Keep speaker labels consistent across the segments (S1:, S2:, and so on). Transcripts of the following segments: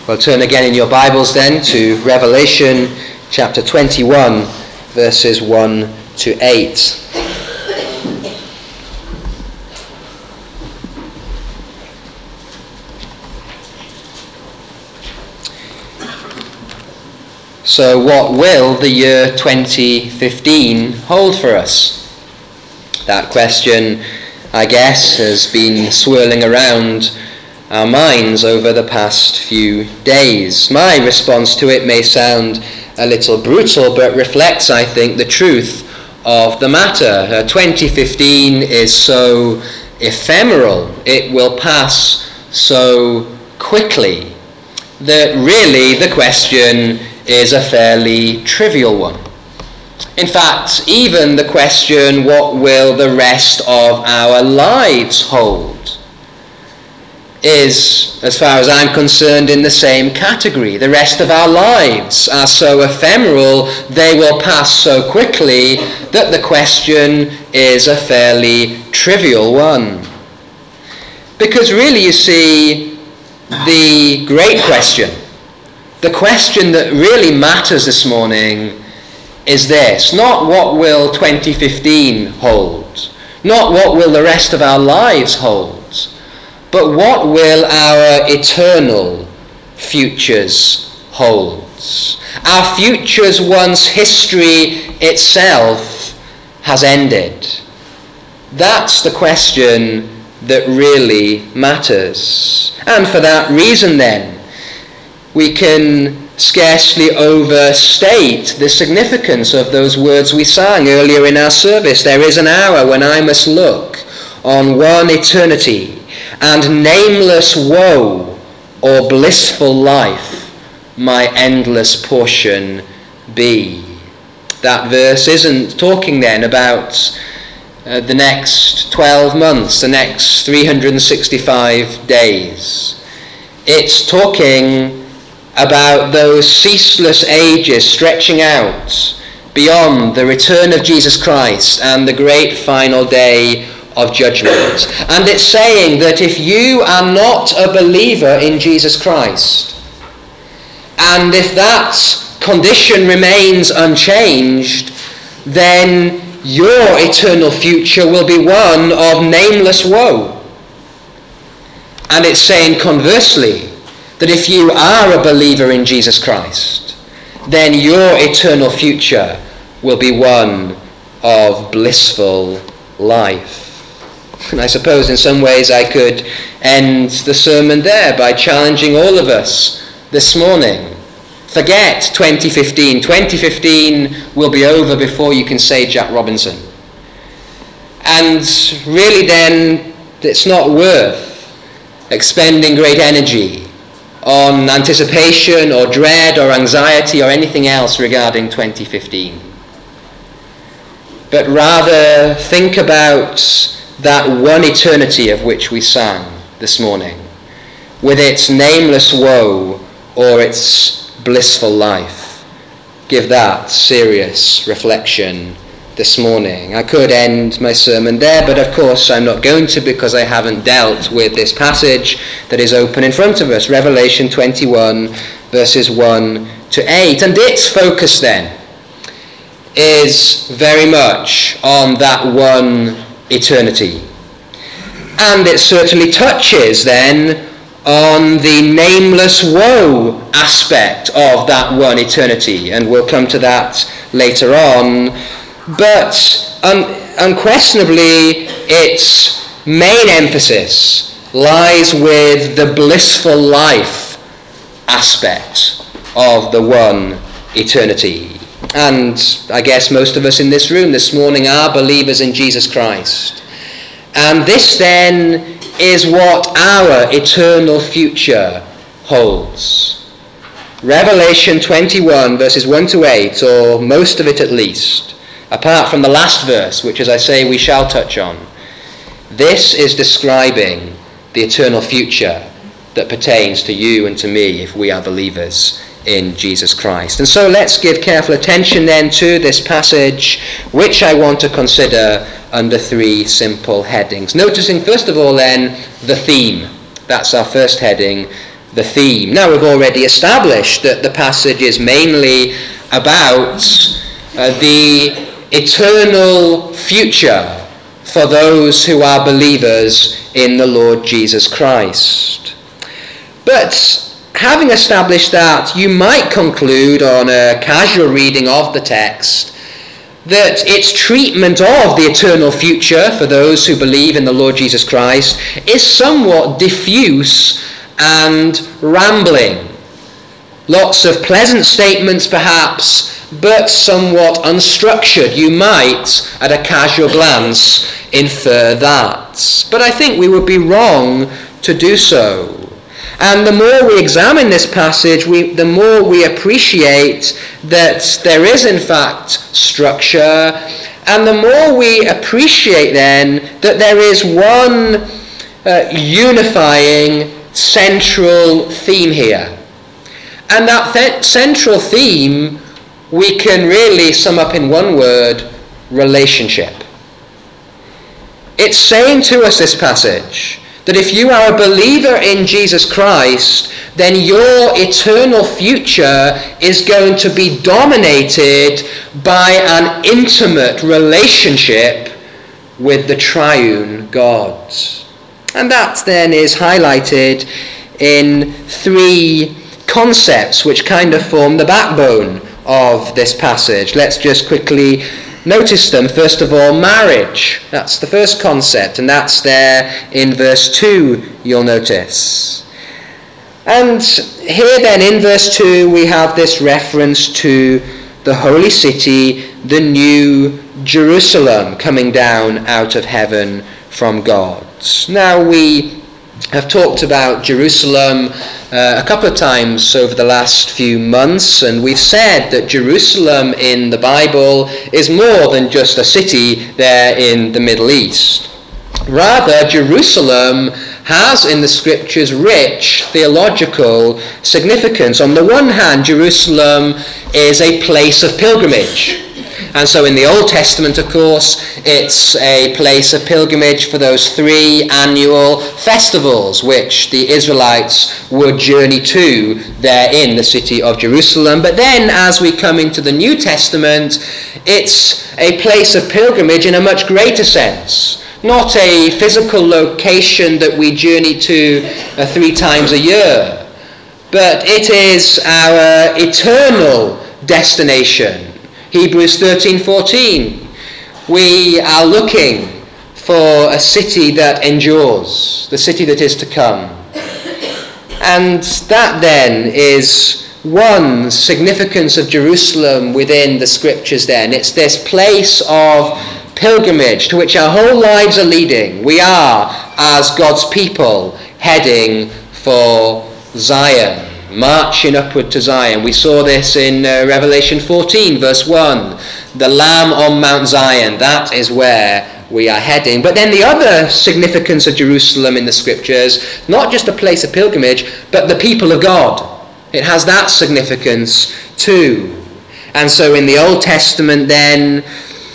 S1: Well, turn again in your Bibles then to Revelation chapter 21, verses 1 to 8. So what will the year 2015 hold for us? That question, I guess, has been swirling around our minds over the past few days. My response to it may sound a little brutal, but reflects, I think, the truth of the matter. 2015 is so ephemeral, it will pass so quickly, that really the question is a fairly trivial one. In fact, even the question, what will the rest of our lives hold, is, as far as I'm concerned, in the same category. The rest of our lives are so ephemeral, they will pass so quickly, that the question is a fairly trivial one. Because really, you see, the great question, the question that really matters this morning is this: not what will 2015 hold, not what will the rest of our lives hold, but what will our eternal futures hold? Our futures once history itself has ended. That's the question that really matters. And for that reason then, we can scarcely overstate the significance of those words we sang earlier in our service. There is an hour when I must look on one eternity, and nameless woe or blissful life my endless portion be. That verse isn't talking then about the next 12 months, the next 365 days. It's talking about those ceaseless ages stretching out beyond the return of Jesus Christ and the great final day of judgment. And it's saying that if you are not a believer in Jesus Christ, and if that condition remains unchanged, then your eternal future will be one of nameless woe. And it's saying conversely, that if you are a believer in Jesus Christ, then your eternal future will be one of blissful life. And I suppose in some ways I could end the sermon there by challenging all of us this morning. Forget 2015. 2015 will be over before you can say Jack Robinson. And really then, it's not worth expending great energy on anticipation or dread or anxiety or anything else regarding 2015. But rather think about that one eternity of which we sang this morning, with its nameless woe or its blissful life. Give that serious reflection this morning. I could end my sermon there, but of course I'm not going to, because I haven't dealt with this passage that is open in front of us, Revelation 21, verses 1 to 8. And its focus then is very much on that one eternity. And it certainly touches then on the nameless woe aspect of that one eternity, and we'll come to that later on. But unquestionably, its main emphasis lies with the blissful life aspect of the one eternity. And I guess most of us in this room this morning are believers in Jesus Christ. And this then is what our eternal future holds. Revelation 21, verses 1 to 8, or most of it at least, apart from the last verse, which, as I say, we shall touch on, this is describing the eternal future that pertains to you and to me if we are believers in Jesus Christ. And so let's give careful attention then to this passage, which I want to consider under three simple headings. Noticing first of all then the theme. That's our first heading, the theme. Now, we've already established that the passage is mainly about the eternal future for those who are believers in the Lord Jesus Christ. But having established that, you might conclude on a casual reading of the text that its treatment of the eternal future for those who believe in the Lord Jesus Christ is somewhat diffuse and rambling. Lots of pleasant statements perhaps, but somewhat unstructured. You might, at a casual glance, infer that. But I think we would be wrong to do so. And the more we examine this passage, the more we appreciate that there is in fact structure, and the more we appreciate then that there is one unifying central theme here. And that central theme we can really sum up in one word: relationship. It's saying to us, this passage, that if you are a believer in Jesus Christ, then your eternal future is going to be dominated by an intimate relationship with the triune God. And that then is highlighted in three concepts which kind of form the backbone of this passage. Let's just quickly notice them. First of all, marriage. That's the first concept, and that's there in verse 2, you'll notice. And here then in verse 2 we have this reference to the holy city, the new Jerusalem, coming down out of heaven from God. Now, we have talked about Jerusalem a couple of times over the last few months, and we've said that Jerusalem in the Bible is more than just a city there in the Middle East. Rather, Jerusalem has in the scriptures rich theological significance. On the one hand, Jerusalem is a place of pilgrimage. And so in the Old Testament, of course, it's a place of pilgrimage for those 3 annual festivals which the Israelites would journey to there in the city of Jerusalem. But then as we come into the New Testament, it's a place of pilgrimage in a much greater sense. Not a physical location that we journey to 3 times a year, but it is our eternal destination. Hebrews 13:14. We are looking for a city that endures, the city that is to come. And that then is one significance of Jerusalem within the scriptures then. It's this place of pilgrimage to which our whole lives are leading. We are, as God's people, heading for Zion, marching upward to Zion. We saw this in Revelation 14, verse 1. The Lamb on Mount Zion, that is where we are heading. But then the other significance of Jerusalem in the scriptures, not just a place of pilgrimage, but the people of God. It has that significance too. And so in the Old Testament then,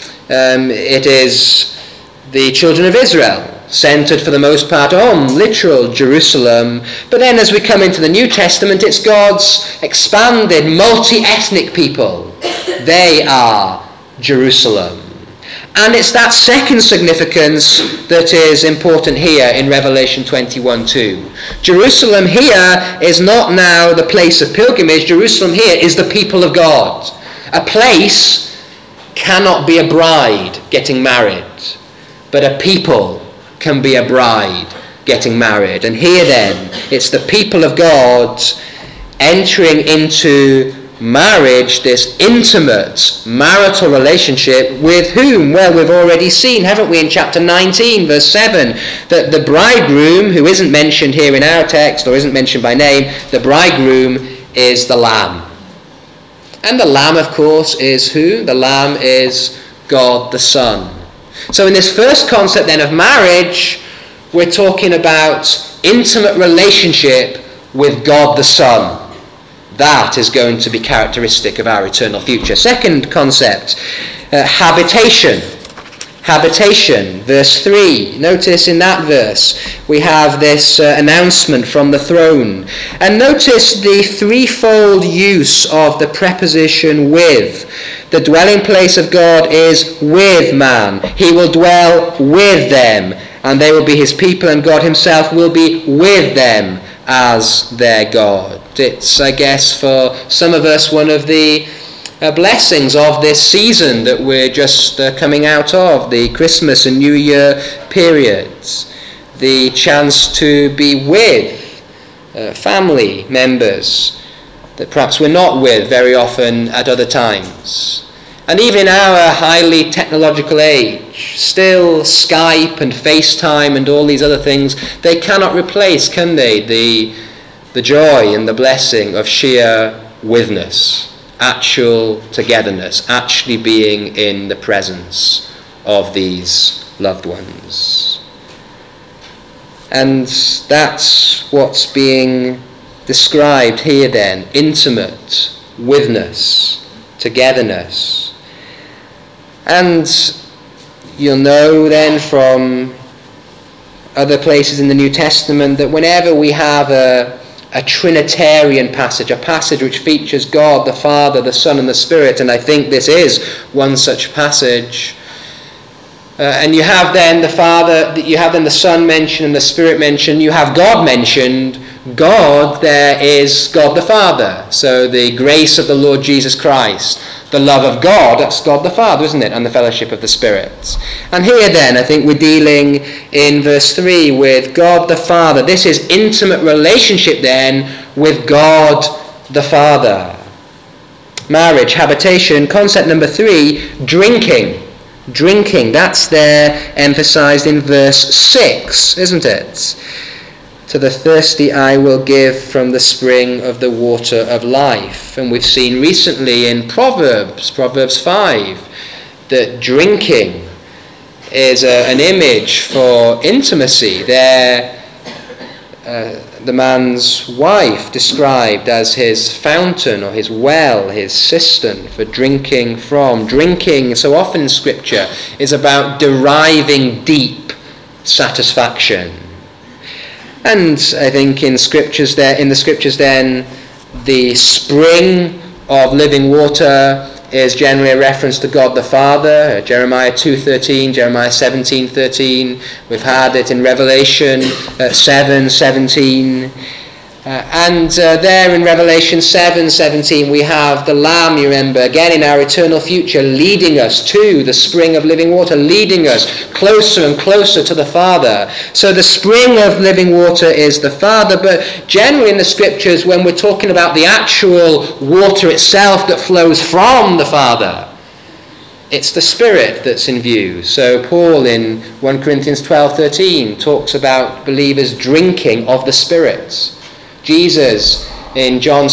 S1: it is the children of Israel, centered for the most part on literal Jerusalem. But then as we come into the New Testament, it's God's expanded multi-ethnic people. They are Jerusalem. And it's that second significance that is important here in Revelation 21:2. Jerusalem here is not now the place of pilgrimage. Jerusalem here is the people of God. A place cannot be a bride getting married, but a people can be a bride getting married. And here then, it's the people of God entering into marriage, this intimate marital relationship with whom? Well, we've already seen, haven't we, in chapter 19, verse 7, that the bridegroom, who isn't mentioned here in our text, or isn't mentioned by name, the bridegroom is the Lamb. And the Lamb, of course, is who? The Lamb is God the Son. So in this first concept then of marriage, we're talking about intimate relationship with God the Son. That is going to be characteristic of our eternal future. Second concept, habitation. habitation. Verse 3. Notice in that verse we have this announcement from the throne. And notice the threefold use of the preposition with. The dwelling place of God is with man. He will dwell with them, and they will be his people, and God himself will be with them as their God. It's, I guess, for some of us, one of the blessings of this season that we're just coming out of, the Christmas and New Year periods, the chance to be with family members that perhaps we're not with very often at other times. And even in our highly technological age, still Skype and FaceTime and all these other things, they cannot replace, can they, the joy and the blessing of sheer witness, actual togetherness, actually being in the presence of these loved ones. And that's what's being described here then, intimate witness, togetherness. And you'll know then from other places in the New Testament that whenever we have a Trinitarian passage, a passage which features God, the Father, the Son, and the Spirit, and I think this is one such passage, and you have then the Father, you have then the Son mentioned and the Spirit mentioned, you have God mentioned. God there is God the Father, so the grace of the Lord Jesus Christ, the love of God, that's God the Father, isn't it, and the fellowship of the Spirit. And here then, I think we're dealing in verse 3 with God the Father. This is intimate relationship then with God the Father. Marriage, habitation. Concept number 3, drinking. Drinking, that's there emphasized in verse 6, isn't it? To the thirsty I will give from the spring of the water of life. And we've seen recently in Proverbs 5, that drinking is an image for intimacy. There, the man's wife described as his fountain or his well, his cistern for drinking from. Drinking, so often in Scripture, is about deriving deep satisfaction. And I think in the scriptures then, the spring of living water is generally a reference to God the Father. Jeremiah 2:13, Jeremiah 17:13. We've had it in Revelation 7:17. And there in Revelation 7:17 we have the Lamb, you remember, again in our eternal future, leading us to the spring of living water, leading us closer and closer to the Father. So the spring of living water is the Father, but generally in the Scriptures, when we're talking about the actual water itself that flows from the Father, it's the Spirit that's in view. So Paul in 1 Corinthians 12:13 talks about believers drinking of the Spirit. Jesus in John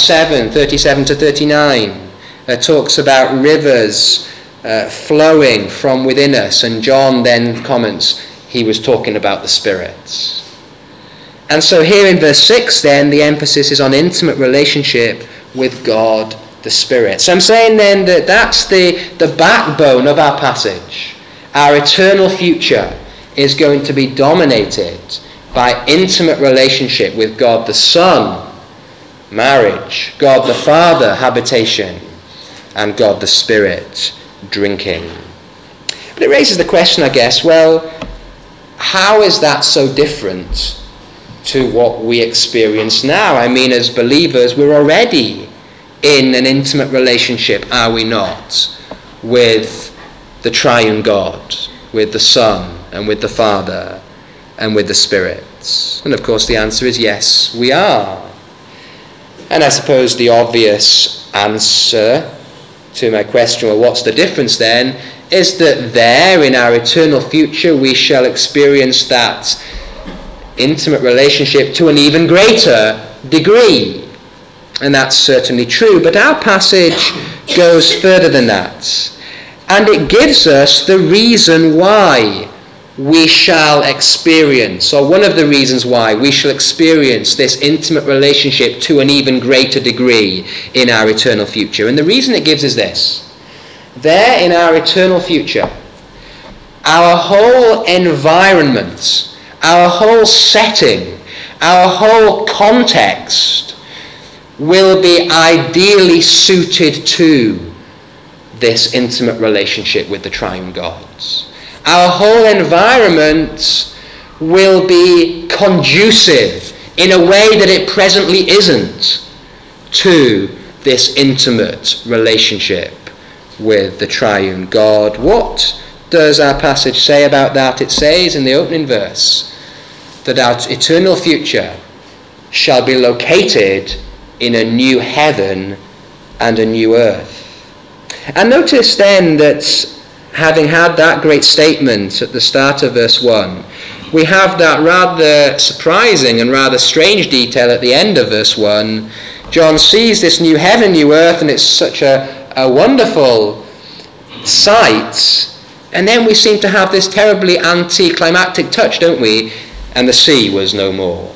S1: 7:37-39 talks about rivers flowing from within us, and John then comments he was talking about the Spirit. And so here in verse 6 then the emphasis is on intimate relationship with God the Spirit. So I'm saying then that that's the backbone of our passage. Our eternal future is going to be dominated by intimate relationship with God the Son, marriage, God the Father, habitation, and God the Spirit, drinking. But it raises the question, I guess, well, how is that so different to what we experience now? I mean, as believers, we're already in an intimate relationship, are we not, with the triune God, with the Son, and with the Father, and with the Spirit? And of course the answer is yes, we are. And I suppose the obvious answer to my question, well, what's the difference then, is that there in our eternal future we shall experience that intimate relationship to an even greater degree. And that's certainly true, but our passage goes further than that. And it gives us the reason why we shall experience, or one of the reasons why we shall experience this intimate relationship to an even greater degree in our eternal future. And the reason it gives is this: there in our eternal future, our whole environment, our whole setting, our whole context will be ideally suited to this intimate relationship with the triune gods. Our whole environment will be conducive in a way that it presently isn't to this intimate relationship with the triune God. What does our passage say about that? It says in the opening verse that our eternal future shall be located in a new heaven and a new earth. And notice then that having had that great statement at the start of verse 1, we have that rather surprising and rather strange detail at the end of verse 1. John sees this new heaven, new earth, and it's such a wonderful sight. And then we seem to have this terribly anticlimactic touch, don't we? And the sea was no more.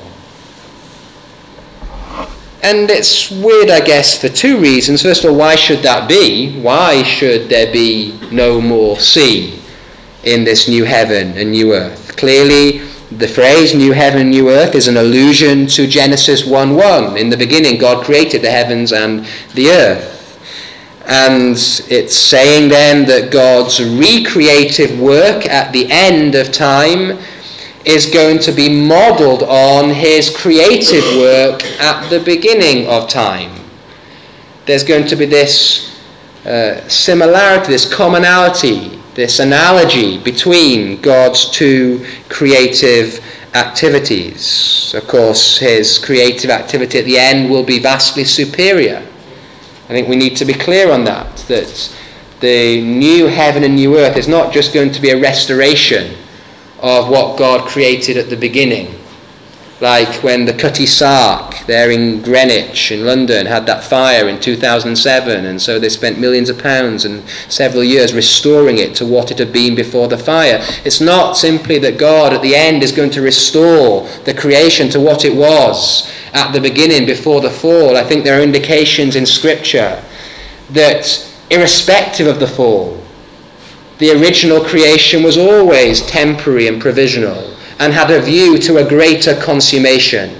S1: And it's weird, I guess, for two reasons. First of all, why should that be? Why should there be no more sea in this new heaven and new earth? Clearly, the phrase new heaven, new earth is an allusion to Genesis 1:1. In the beginning, God created the heavens and the earth. And it's saying then that God's recreative work at the end of time is going to be modelled on his creative work at the beginning of time. There's going to be this similarity, this commonality, this analogy between God's two creative activities. Of course, his creative activity at the end will be vastly superior. I think we need to be clear on that the new heaven and new earth is not just going to be a restoration of what God created at the beginning. Like when the Cutty Sark there in Greenwich in London had that fire in 2007, and so they spent millions of pounds and several years restoring it to what it had been before the fire. It's not simply that God at the end is going to restore the creation to what it was at the beginning before the fall. I think there are indications in Scripture that irrespective of the fall, the original creation was always temporary and provisional and had a view to a greater consummation.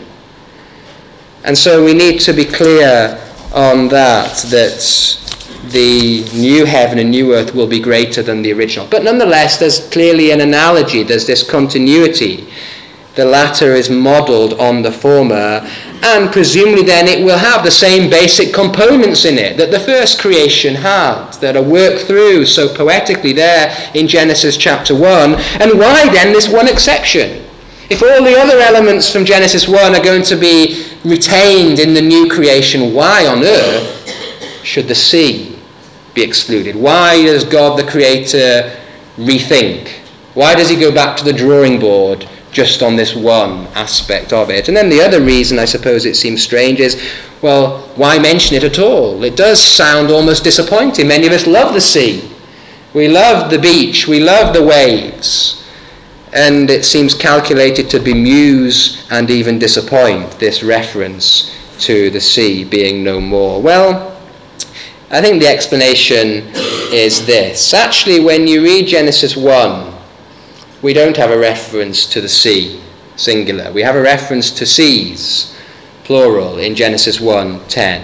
S1: And so we need to be clear on that the new heaven and new earth will be greater than the original. But nonetheless, there's clearly an analogy, there's this continuity. The latter is modelled on the former, and presumably then it will have the same basic components in it that the first creation had, that are worked through so poetically there in Genesis chapter 1. And why then this one exception? If all the other elements from Genesis 1 are going to be retained in the new creation, why on earth should the sea be excluded? Why does God the Creator rethink? Why does he go back to the drawing board just on this one aspect of it? And then the other reason I suppose it seems strange is, well, why mention it at all? It does sound almost disappointing. Many of us love the sea. We love the beach. We love the waves. And it seems calculated to bemuse and even disappoint, this reference to the sea being no more. Well, I think the explanation is this. Actually, when you read Genesis 1, we don't have a reference to the sea, singular. We have a reference to seas, plural, in Genesis 1:10.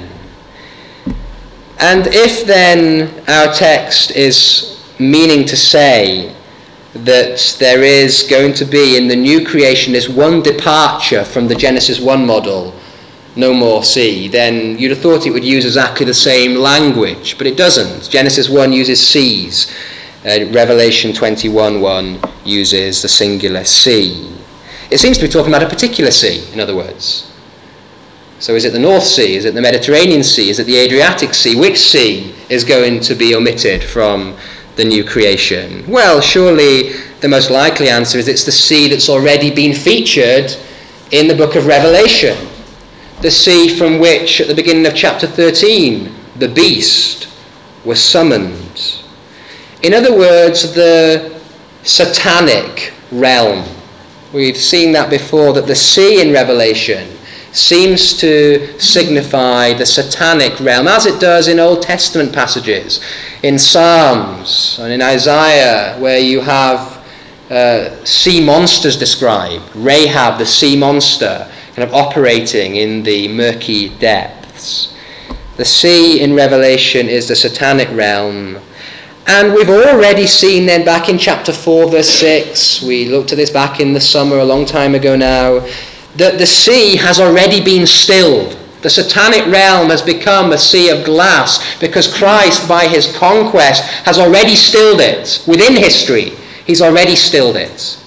S1: And if then our text is meaning to say that there is going to be in the new creation this one departure from the Genesis 1 model, no more sea, then you'd have thought it would use exactly the same language, but it doesn't. Genesis 1 uses seas. Revelation 21:1 uses the singular sea. It seems to be talking about a particular sea, in other words. So is it the North Sea? Is it the Mediterranean Sea? Is it the Adriatic Sea? Which sea is going to be omitted from the new creation? Well, surely the most likely answer is it's the sea that's already been featured in the book of Revelation. The sea from which, at the beginning of chapter 13, the beast was summoned. In other words, the satanic realm. We've seen that before, that the sea in Revelation seems to signify the satanic realm, as it does in Old Testament passages, in Psalms and in Isaiah, where you have sea monsters described. Rahab, the sea monster, kind of operating in the murky depths. The sea in Revelation is the satanic realm. And we've already seen then back in chapter 4, verse 6, we looked at this back in the summer a long time ago now, that the sea has already been stilled. The satanic realm has become a sea of glass because Christ, by his conquest, has already stilled it. Within history, he's already stilled it.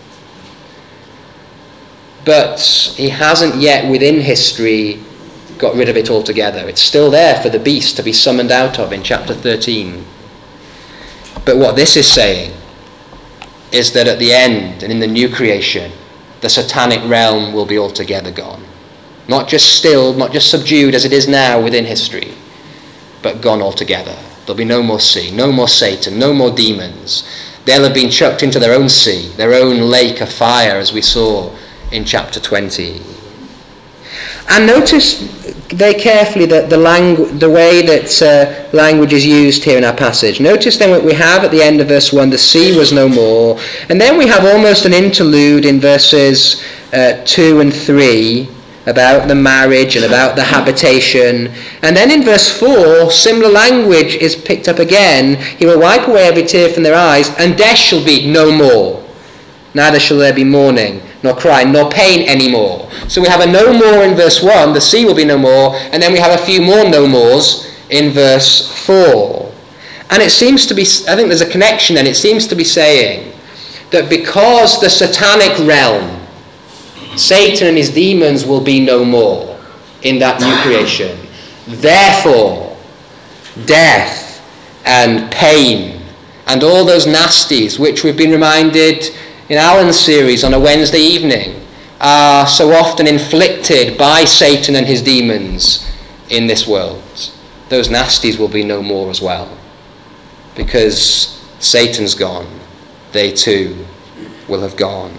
S1: But he hasn't yet, within history, got rid of it altogether. It's still there for the beast to be summoned out of in chapter 13. But what this is saying is that at the end and in the new creation, the satanic realm will be altogether gone. Not just stilled, not just subdued as it is now within history, but gone altogether. There'll be no more sea, no more Satan, no more demons. They'll have been chucked into their own sea, their own lake of fire, as we saw in chapter 20. And notice very carefully that the way that language is used here in our passage. Notice then what we have at the end of verse 1, the sea was no more. And then we have almost an interlude in verses 2 and 3 about the marriage and about the habitation. And then in verse 4, similar language is picked up again. He will wipe away every tear from their eyes, and death shall be no more. Neither shall there be mourning, nor crying, nor pain anymore. So we have a no more in verse 1, the sea will be no more, and then we have a few more no mores in verse 4. And it seems to be, I think there's a connection, and it seems to be saying that because the satanic realm, Satan and his demons, will be no more in that new creation, therefore death and pain and all those nasties which we've been reminded in Alan's series on a Wednesday evening are so often inflicted by Satan and his demons in this world. Those nasties will be no more as well. Because Satan's gone, they too will have gone.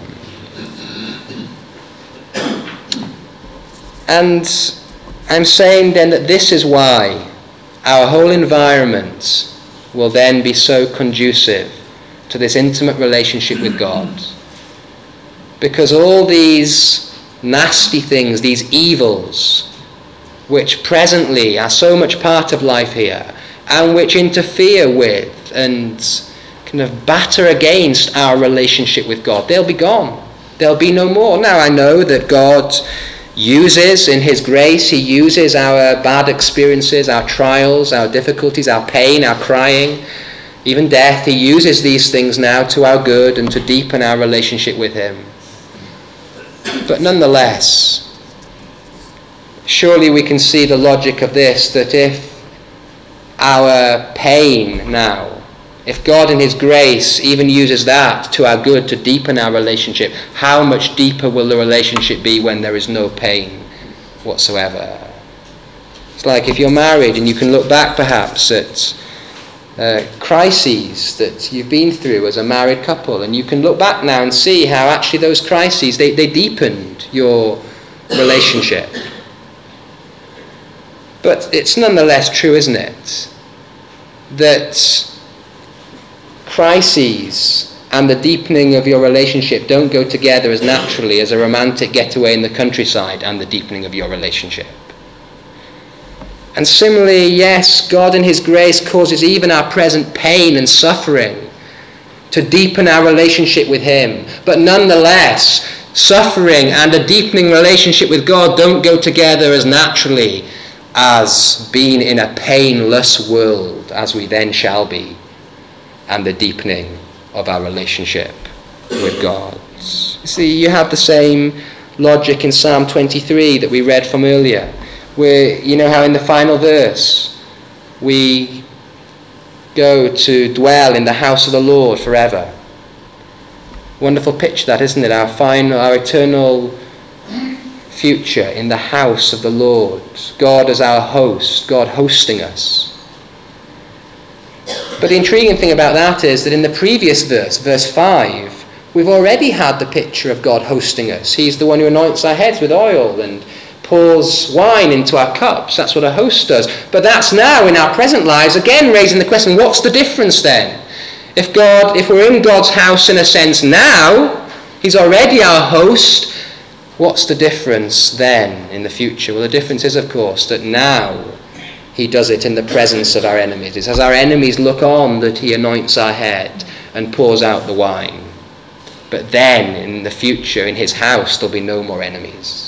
S1: And I'm saying then that this is why our whole environment will then be so conducive to this intimate relationship with God. Because all these nasty things, these evils, which presently are so much part of life here, and which interfere with and kind of batter against our relationship with God, they'll be gone. There'll be no more. Now I know that God uses, in his grace, he uses our bad experiences, our trials, our difficulties, our pain, our crying, even death. He uses these things now to our good and to deepen our relationship with him. But nonetheless, surely we can see the logic of this, that if our pain now, if God in his grace even uses that to our good to deepen our relationship, how much deeper will the relationship be when there is no pain whatsoever? It's like if you're married and you can look back perhaps at crises that you've been through as a married couple, and you can look back now and see how actually those crises, they deepened your relationship. But it's nonetheless true, isn't it, that crises and the deepening of your relationship don't go together as naturally as a romantic getaway in the countryside and the deepening of your relationship. And similarly, yes, God in his grace causes even our present pain and suffering to deepen our relationship with him. But nonetheless, suffering and a deepening relationship with God don't go together as naturally as being in a painless world, as we then shall be, and the deepening of our relationship with God. You see, you have the same logic in Psalm 23 that we read from earlier, where you know how in the final verse we go to dwell in the house of the Lord forever. Wonderful picture that, isn't it? Our eternal future in the house of the Lord. God as our host, God hosting us. But the intriguing thing about that is that in the previous verse, verse 5, we've already had the picture of God hosting us. He's the one who anoints our heads with oil and pours wine into our cups. That's what a host does. But that's now in our present lives, again raising the question, what's the difference then? If we're in God's house in a sense now, he's already our host, what's the difference then in the future? Well, the difference is, of course, that now he does it in the presence of our enemies. It's as our enemies look on that he anoints our head and pours out the wine. But then, in the future, in his house, there'll be no more enemies.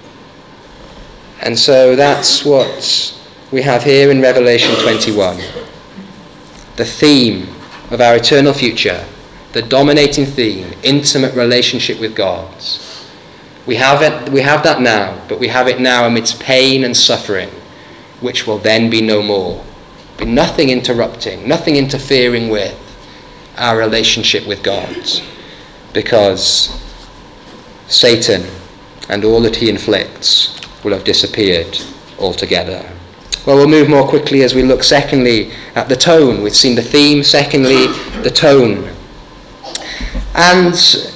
S1: And so that's what we have here in Revelation 21. The theme of our eternal future, the dominating theme, intimate relationship with God. We have that now, but we have it now amidst pain and suffering, which will then be no more. Be nothing interrupting, nothing interfering with our relationship with God, because Satan and all that he inflicts will have disappeared altogether. Well, we'll move more quickly as we look secondly at the tone. We've seen the theme, secondly the tone. And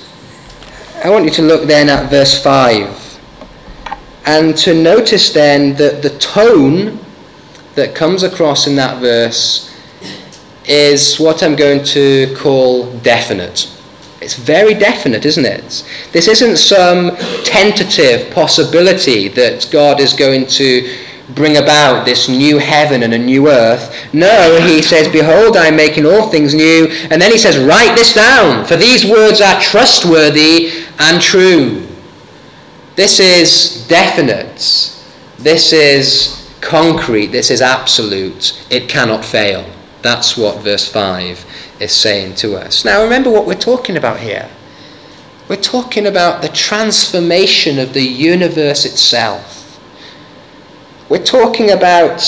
S1: I want you to look then at verse 5 and to notice then that the tone that comes across in that verse is what I'm going to call definite. It's very definite, isn't it? This isn't some tentative possibility that God is going to bring about this new heaven and a new earth. No, he says, behold, I am making all things new. And then he says, write this down, for these words are trustworthy and true. This is definite. This is concrete. This is absolute. It cannot fail. That's what verse 5 is saying to us. Now remember what we're talking about here. We're talking about the transformation of the universe itself. We're talking about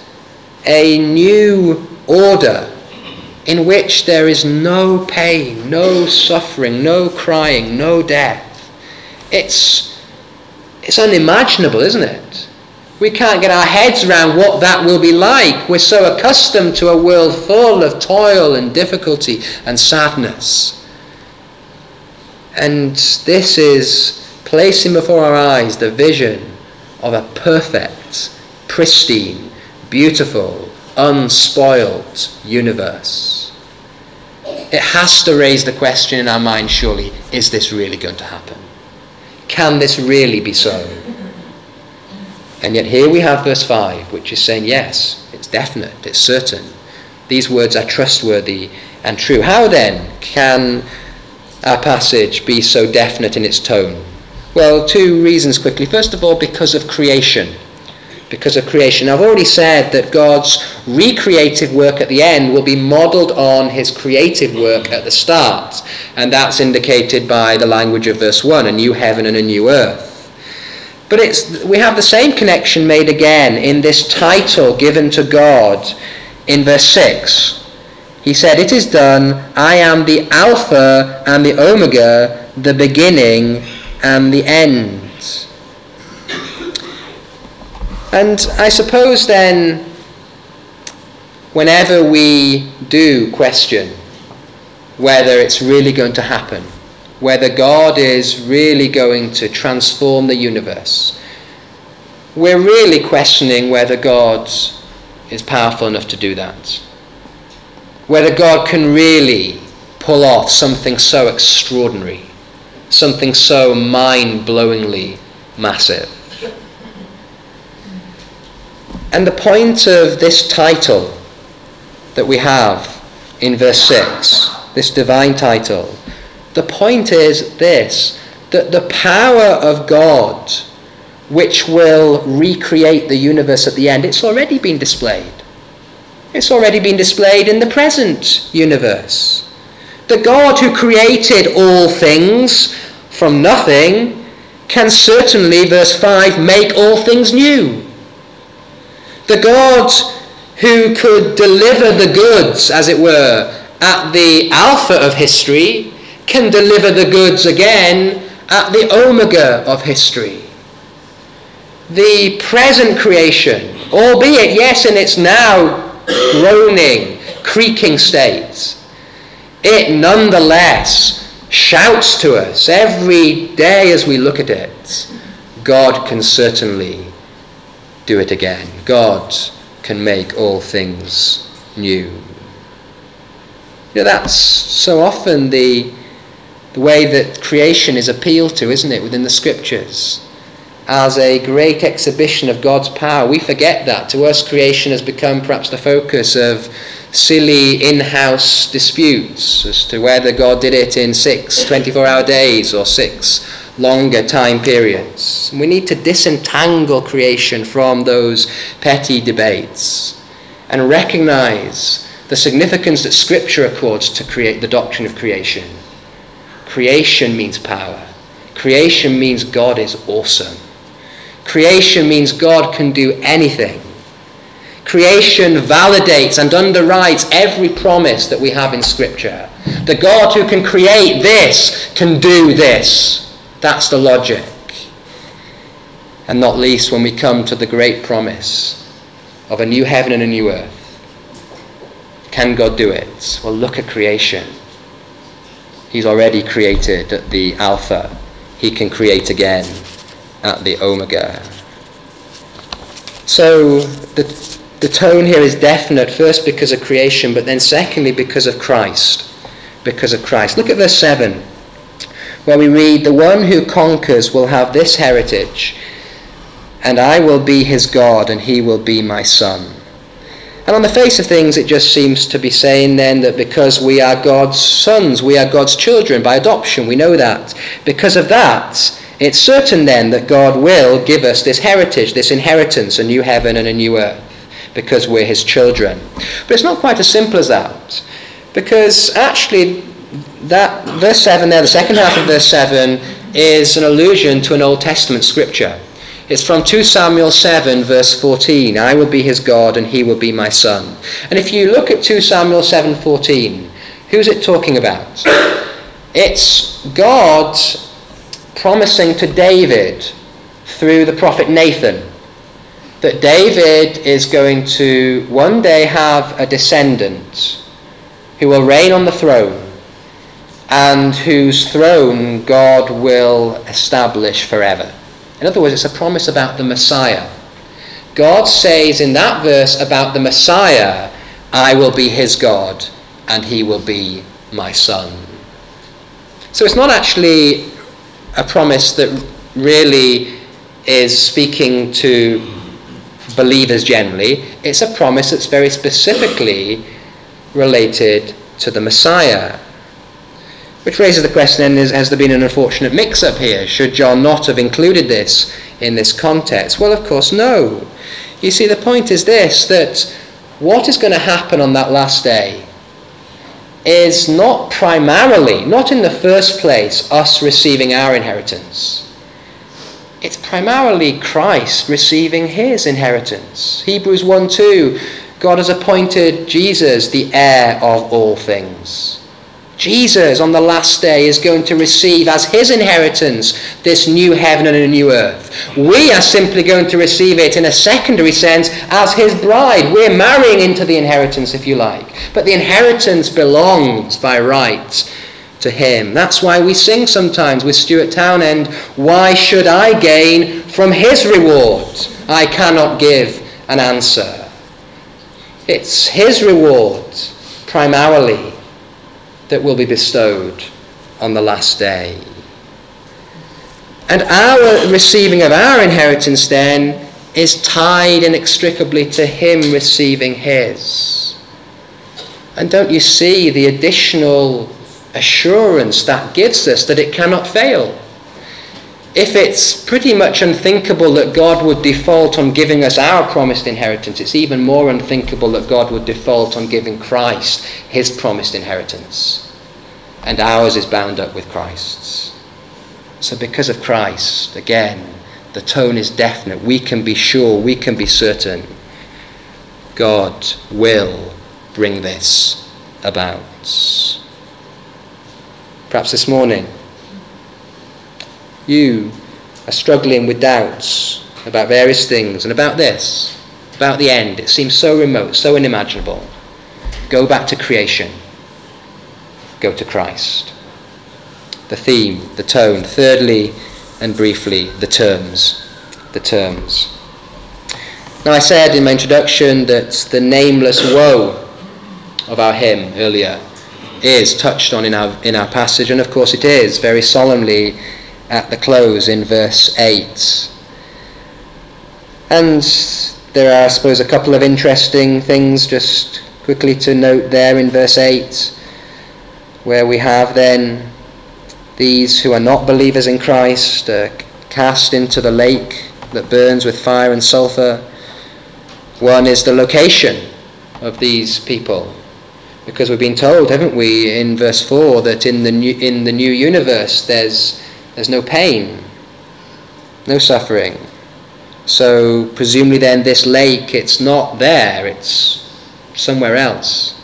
S1: a new order in which there is no pain, no suffering, no crying, no death. It's unimaginable, isn't it? We can't get our heads around what that will be like. We're so accustomed to a world full of toil and difficulty and sadness. And this is placing before our eyes the vision of a perfect, pristine, beautiful, unspoiled universe. It has to raise the question in our mind, surely, is this really going to happen? Can this really be so? And yet here we have verse 5, which is saying, yes, it's definite, it's certain. These words are trustworthy and true. How then can our passage be so definite in its tone? Well, two reasons quickly. First of all, because of creation. Because of creation. I've already said that God's recreative work at the end will be modelled on his creative work at the start. And that's indicated by the language of verse 1, a new heaven and a new earth. But we have the same connection made again in this title given to God in verse 6. He said, it is done, I am the Alpha and the Omega, the beginning and the end. And I suppose then, whenever we do question whether it's really going to happen, whether God is really going to transform the universe, we're really questioning whether God is powerful enough to do that. Whether God can really pull off something so extraordinary, something so mind-blowingly massive. And the point of this title that we have in verse 6, this divine title, the point is this, that the power of God, which will recreate the universe at the end, it's already been displayed. It's already been displayed in the present universe. The God who created all things from nothing can certainly, verse 5, make all things new. The God who could deliver the goods, as it were, at the alpha of history, can deliver the goods again at the omega of history. The present creation, albeit, yes, in its now groaning, creaking state, it nonetheless shouts to us every day as we look at it, God can certainly do it again. God can make all things new. That's so often the way that creation is appealed to, isn't it, within the Scriptures, as a great exhibition of God's power. We forget that. To us, creation has become perhaps the focus of silly in-house disputes as to whether God did it in 6 24-hour days or 6 longer time periods. And we need to disentangle creation from those petty debates and recognize the significance that Scripture accords to create the doctrine of creation. Creation means power. Creation means God is awesome. Creation means God can do anything. Creation validates and underwrites every promise that we have in Scripture. The God who can create this can do this. That's the logic. And not least when we come to the great promise of a new heaven and a new earth. Can God do it? Well, look at creation. He's already created at the Alpha. He can create again at the Omega. So the tone here is definite, first because of creation, but then secondly because of Christ. Because of Christ. Look at verse 7, where we read, "The one who conquers will have this heritage, and I will be his God, and he will be my son." And on the face of things, it just seems to be saying then that because we are God's sons, we are God's children by adoption, we know that. Because of that, it's certain then that God will give us this heritage, this inheritance, a new heaven and a new earth, because we're his children. But it's not quite as simple as that, because actually that verse 7 there, the second half of verse 7, is an allusion to an Old Testament scripture. It's from 2 Samuel 7 verse 14. "I will be his God and he will be my son." And if you look at 2 Samuel 7:14, who's it talking about? It's God promising to David through the prophet Nathan that David is going to one day have a descendant who will reign on the throne and whose throne God will establish forever. In other words, it's a promise about the Messiah. God says in that verse about the Messiah, "I will be his God and he will be my son." So it's not actually a promise that really is speaking to believers generally. It's a promise that's very specifically related to the Messiah. Which raises the question then, has there been an unfortunate mix-up here? Should John not have included this in this context? Well, of course, no. You see, the point is this, that what is going to happen on that last day is not primarily, not in the first place, us receiving our inheritance. It's primarily Christ receiving his inheritance. Hebrews 1:2, God has appointed Jesus the heir of all things. Jesus on the last day is going to receive as his inheritance this new heaven and a new earth. We are simply going to receive it in a secondary sense as his bride. We're marrying into the inheritance, if you like. But the inheritance belongs by right to him. That's why we sing sometimes with Stuart Townend, "Why should I gain from his reward? I cannot give an answer." It's his reward primarily that will be bestowed on the last day. And our receiving of our inheritance then is tied inextricably to him receiving his. And don't you see the additional assurance that gives us that it cannot fail? If it's pretty much unthinkable that God would default on giving us our promised inheritance, it's even more unthinkable that God would default on giving Christ his promised inheritance. And ours is bound up with Christ's. So because of Christ, again, the tone is definite. We can be sure, we can be certain, God will bring this about. Perhaps this morning, you are struggling with doubts about various things and about this, about the end. It seems so remote, so unimaginable. Go back to creation. Go to Christ. The theme, the tone. Thirdly and briefly, the terms. The terms. Now I said in my introduction that the nameless woe of our hymn earlier is touched on in our passage, and of course it is very solemnly at the close in verse 8. And there are, I suppose, a couple of interesting things just quickly to note there in verse 8, where we have then these who are not believers in Christ cast into the lake that burns with fire and sulfur. One is the location of these people, because we've been told, haven't we, in verse 4, that in the new universe there's no pain, no suffering. So presumably then this lake, it's not there, it's somewhere else.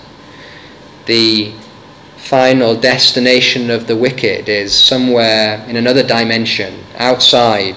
S1: The final destination of the wicked is somewhere in another dimension, outside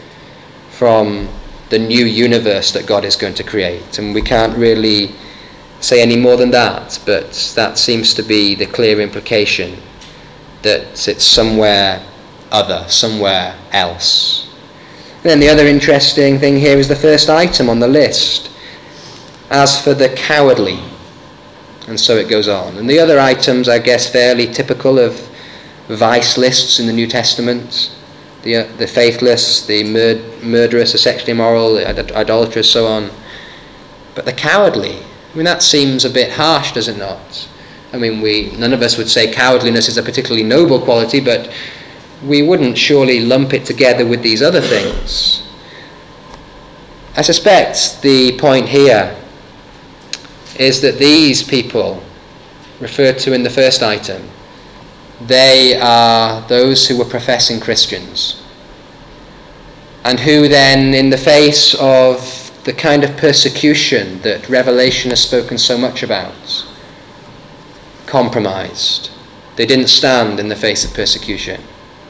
S1: from the new universe that God is going to create. And we can't really say any more than that, but that seems to be the clear implication, that it's somewhere other, somewhere else. And then the other interesting thing here is the first item on the list. As for the cowardly, and so it goes on. And the other items, I guess, fairly typical of vice lists in the New Testament. The faithless, the murderous, the sexually immoral, the idolatrous, so on. But the cowardly, I mean, that seems a bit harsh, does it not? I mean, none of us would say cowardliness is a particularly noble quality, but we wouldn't surely lump it together with these other things. I suspect the point here is that these people referred to in the first item, they are those who were professing Christians, and who then, in the face of the kind of persecution that Revelation has spoken so much about, compromised. They didn't stand in the face of persecution,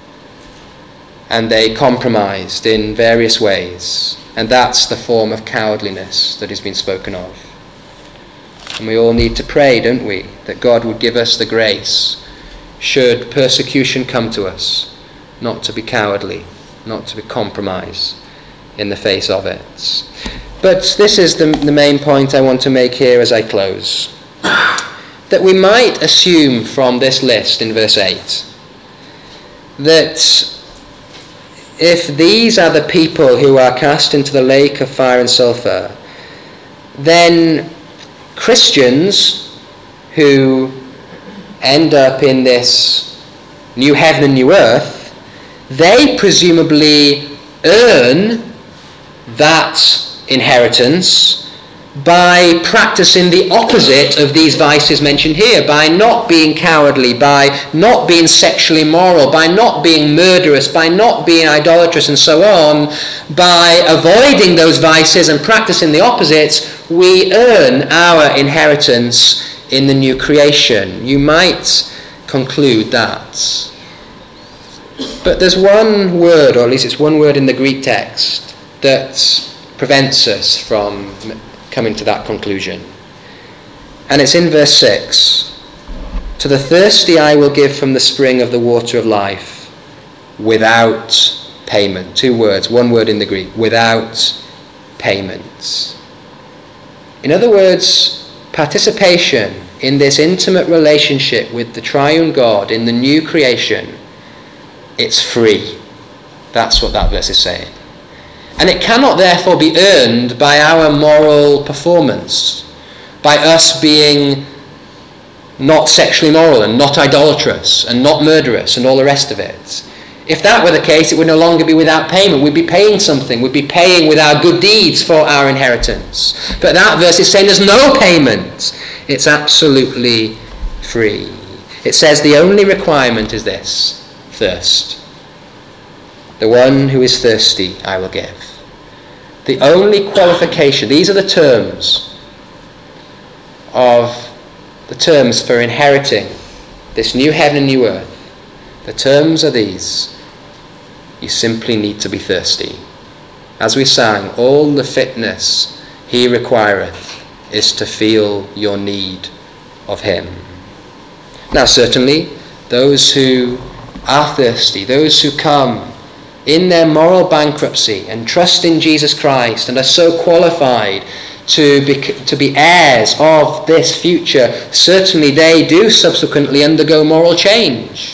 S1: and they compromised in various ways, and that's the form of cowardliness that has been spoken of. And we all need to pray, don't we, that God would give us the grace, should persecution come to us, not to be cowardly, not to be compromised in the face of it. But this is the main point I want to make here as I close. That we might assume from this list in verse 8 that if these are the people who are cast into the lake of fire and sulfur, then Christians who end up in this new heaven and new earth, they presumably earn that inheritance by practicing the opposite of these vices mentioned here, by not being cowardly, by not being sexually immoral, by not being murderous, by not being idolatrous, and so on. By avoiding those vices and practicing the opposites, we earn our inheritance in the new creation. You might conclude that. But there's one word, or at least it's one word in the Greek text, that prevents us from coming to that conclusion. And it's in verse 6. To the thirsty I will give from the spring of the water of life, without payment. Two words, one word in the Greek, without payment. In other words, participation in this intimate relationship with the triune God in the new creation, it's free. That's what that verse is saying. And it cannot therefore be earned by our moral performance, by us being not sexually immoral and not idolatrous and not murderous and all the rest of it. If that were the case, it would no longer be without payment. We'd be paying something. We'd be paying with our good deeds for our inheritance. But that verse is saying there's no payment. It's absolutely free. It says the only requirement is this: thirst. The one who is thirsty I will give. The only qualification, these are the terms for inheriting this new heaven and new earth. The terms are these: you simply need to be thirsty. As we sang, all the fitness he requireth is to feel your need of him. Now certainly those who are thirsty, those who come in their moral bankruptcy and trust in Jesus Christ and are so qualified to be heirs of this future, certainly they do subsequently undergo moral change.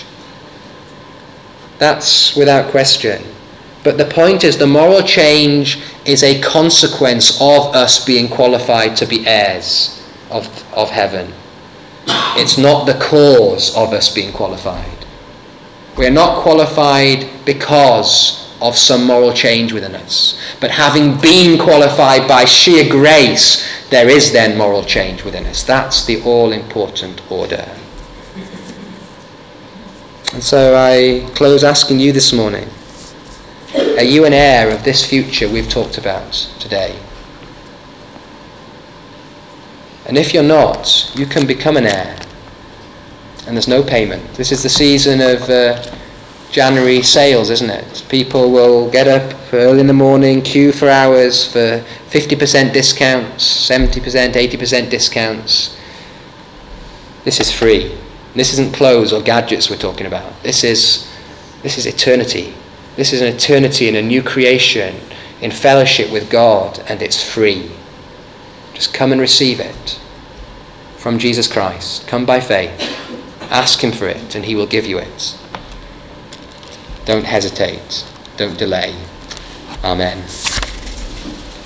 S1: That's without question. But the point is, the moral change is a consequence of us being qualified to be heirs of heaven. It's not the cause of us being qualified. We're not qualified because of some moral change within us. But having been qualified by sheer grace, there is then moral change within us. That's the all-important order. And so I close asking you this morning, are you an heir of this future we've talked about today? And if you're not, you can become an heir. And there's no payment. This is the season of January sales, isn't it? People will get up early in the morning, queue for hours for 50% discounts, 70%, 80% discounts. This is free. This isn't clothes or gadgets we're talking about. This is eternity. This is an eternity in a new creation, in fellowship with God, and it's free. Just come and receive it from Jesus Christ. Come by faith. Ask him for it, and he will give you it. Don't hesitate. Don't delay. Amen.